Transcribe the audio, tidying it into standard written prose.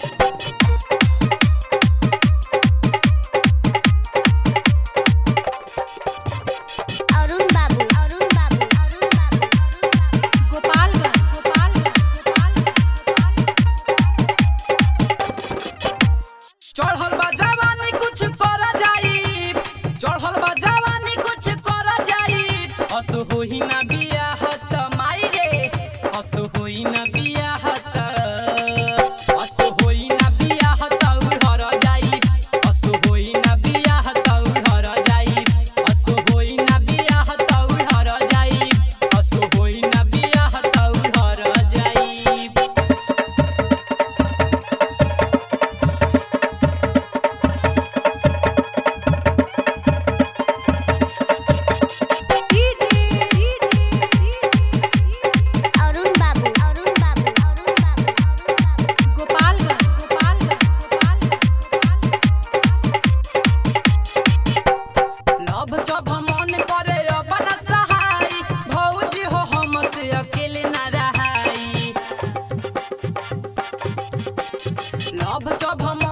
चढ़ल बा जवानी कुछ कर जाई, चढ़ल बा जवानी कुछ कर जाई। हस होई ना बियाह त माई रे, हस होई ना बियाह त, हस होई ना बियाह त उहर जाई, हस होई ना बियाह त उहर जाई, हस होई ना बियाह त उहर जाई, हस होई ना बियाह त उहर जाई। जब मन करे अब न सहाई, भौजी हो हमसे अकेले न रहाई। जब